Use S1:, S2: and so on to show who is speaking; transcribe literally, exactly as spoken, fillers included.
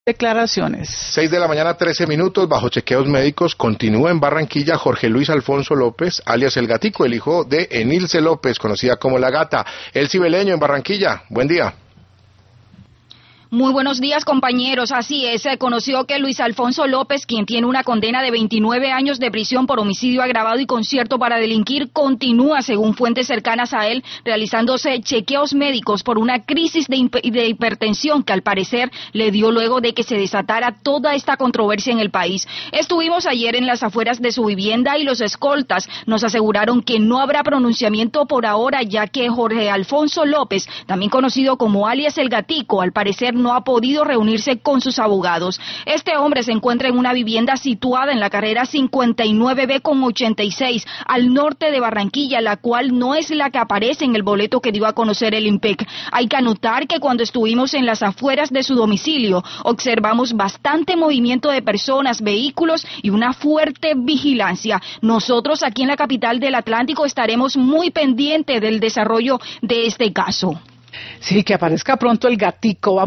S1: Declaraciones.
S2: seis de la mañana, trece minutos, bajo chequeos médicos, continúa en Barranquilla Jorge Luis Alfonso López, alias El Gatico, el hijo de Enilce López, conocida como La Gata. El Cibeleño en Barranquilla, buen día.
S3: Muy buenos días, compañeros. Así es, se conoció que Luis Alfonso López, quien tiene una condena de veintinueve años de prisión por homicidio agravado y concierto para delinquir, continúa, según fuentes cercanas a él, realizándose chequeos médicos por una crisis de, de hipertensión que al parecer le dio luego de que se desatara toda esta controversia en el país. Estuvimos ayer en las afueras de su vivienda y los escoltas nos aseguraron que no habrá pronunciamiento por ahora, ya que Jorge Alfonso López, también conocido como alias El Gatico, al parecer no ha podido reunirse con sus abogados. Este hombre se encuentra en una vivienda situada en la carrera cincuenta y nueve B con ochenta y seis, al norte de Barranquilla, la cual no es la que aparece en el boleto que dio a conocer el IMPEC. Hay que anotar que cuando estuvimos en las afueras de su domicilio, observamos bastante movimiento de personas, vehículos y una fuerte vigilancia. Nosotros aquí en la capital del Atlántico estaremos muy pendientes del desarrollo de este caso.
S1: Sí, que aparezca pronto El Gatico.